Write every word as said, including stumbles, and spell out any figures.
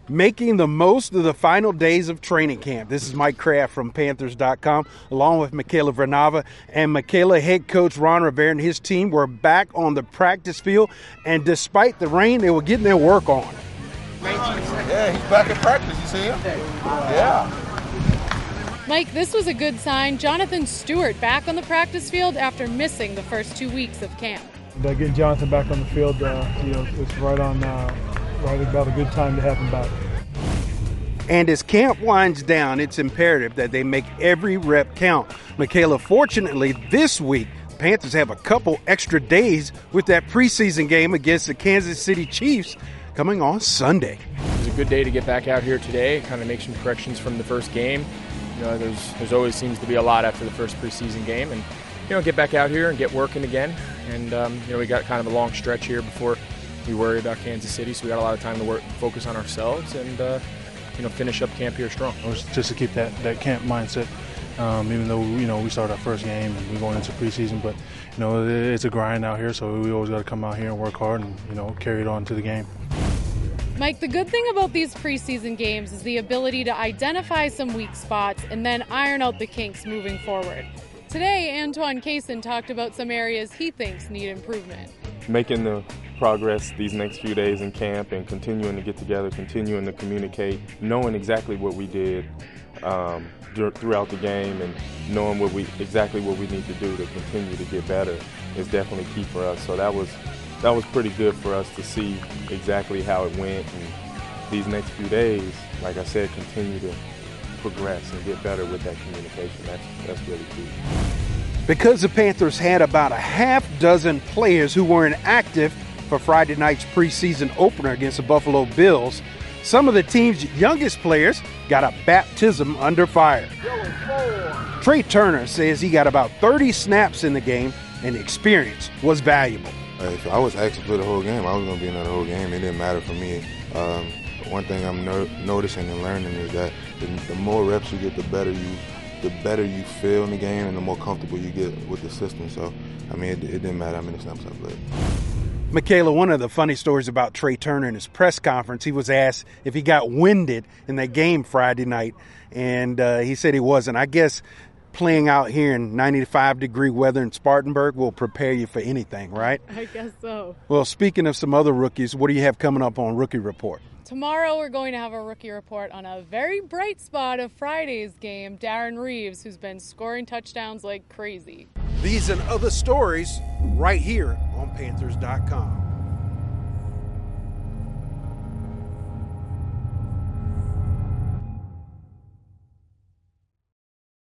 Making the most of the final days of training camp. This is Mike Kraft from Panthers dot com, along with Michaela Vernava. And Michaela, head coach Ron Rivera and his team were back on the practice field, and despite the rain, they were getting their work on. Yeah, he's back in practice, you see him? Yeah. Mike, this was a good sign. Jonathan Stewart back on the practice field after missing the first two weeks of camp. Uh, getting Jonathan back on the field, uh, you know, it's right on, uh, right about a good time to have him back. And as camp winds down, it's imperative that they make every rep count. Michaela, fortunately, this week, Panthers have a couple extra days with that preseason game against the Kansas City Chiefs coming on Sunday. It was a good day to get back out here today, kind of make some corrections from the first game. You know, there's there's always seems to be a lot after the first preseason game, and you know, get back out here and get working again. And um, you know, we got kind of a long stretch here before we worry about Kansas City, so we got a lot of time to work, focus on ourselves, and uh, you know, finish up camp here strong. Just to keep that, that camp mindset, um, even though you know we started our first game and we're going into preseason, but you know it's a grind out here, so we always got to come out here and work hard and you know carry it on to the game. Mike, the good thing about these preseason games is the ability to identify some weak spots and then iron out the kinks moving forward. Today, Antoine Cason talked about some areas he thinks need improvement. Making the progress these next few days in camp and continuing to get together, continuing to communicate, knowing exactly what we did um, throughout the game and knowing what we exactly what we need to do to continue to get better is definitely key for us. So that was that was pretty good for us to see exactly how it went, and these next few days, like I said, continue to progress and get better with that communication. That's that's really key. Because the Panthers had about a half dozen players who were inactive for Friday night's preseason opener against the Buffalo Bills, some of the team's youngest players got a baptism under fire. Trey Turner says he got about thirty snaps in the game, and the experience was valuable. If I was active for the whole game, I was going to be in the whole game. It didn't matter for me. Um, one thing I'm no- noticing and learning is that the, the more reps you get, the better you, the better you feel in the game, and the more comfortable you get with the system. So, I mean, it, it didn't matter how many snaps I played. Michaela, one of the funny stories about Trey Turner in his press conference, he was asked if he got winded in that game Friday night, and uh, he said he wasn't. I guess playing out here in ninety-five degree weather in Spartanburg will prepare you for anything, right? I guess so. Well, speaking of some other rookies, what do you have coming up on Rookie Report? Tomorrow we're going to have a rookie report on a very bright spot of Friday's game, Darren Reeves, who's been scoring touchdowns like crazy. These and other stories right here on Panthers dot com.